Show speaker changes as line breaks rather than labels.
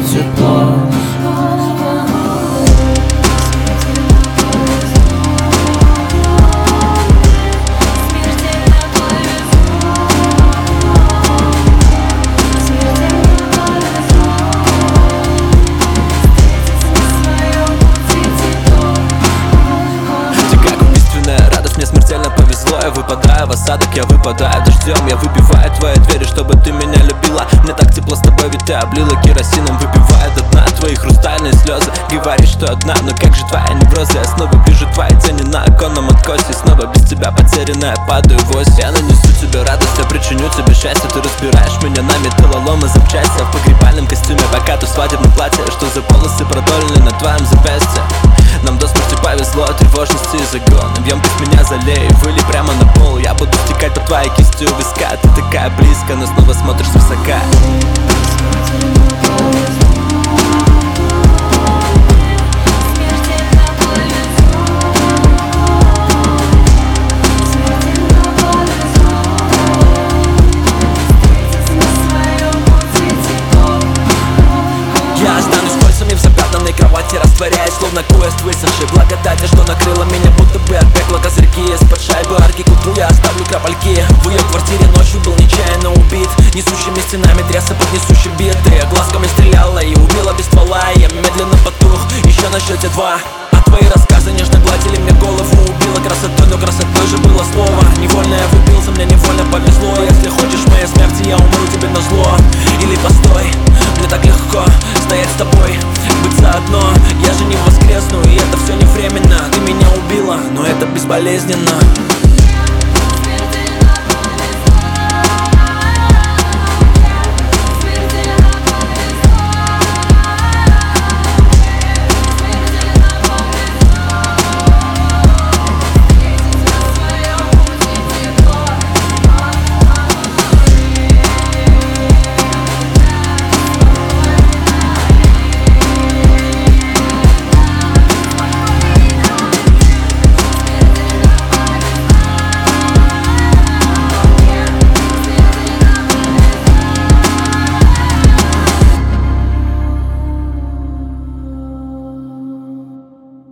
тепло.
Мне смертельно повезло, я выпадаю в осадок, я выпадаю дождем. Я выбиваю твои двери, чтобы ты меня любила. Мне так тепло с тобой, ведь ты облила керосином. Выпивая до дна твои хрустальные слезы. Говоришь, что одна, но как же твоя невроза? Я снова вижу твои тени на оконном откосе. Снова без тебя потерянная, падаю в ось. Я нанесу тебе радость, я причиню тебе счастье. Ты разбираешь меня на металлолом и запчасти. В погребальном костюме, пока ты в свадебном платье. Что за полосы продольные на твоем запястье? Нам до смерти повезло, тревожности и загон. Емкость меня залей, выли прямо на пол. Я буду стекать по твоей кисти у виска. Ты такая близко, но снова смотришь свысока. Я останусь кольцами в запятнанной кровати, растворяясь, словно квест высохший. Благодати, что накрыла меня, будто бы от пекла козырьки. Из-под шайбы арки к утру я оставлю капельки. В ее квартире ночью был нечаянно убит, несущими стенами тряса под несущий бит. Ты глазками стреляла и убила без ствола. Я медленно потух, еще на счете 2. А твои рассказы нежно гладили мне голову. Убила красотой, но красотой же было слово. Невольно я влюбился, мне невольно повезло. Если хочешь моей смерти, я умру тебе на зло. Или постой, мне так легко стоять с тобой, быть заодно. Я же не воскресну, и это все не временно. Ты меня убила, но это безболезненно.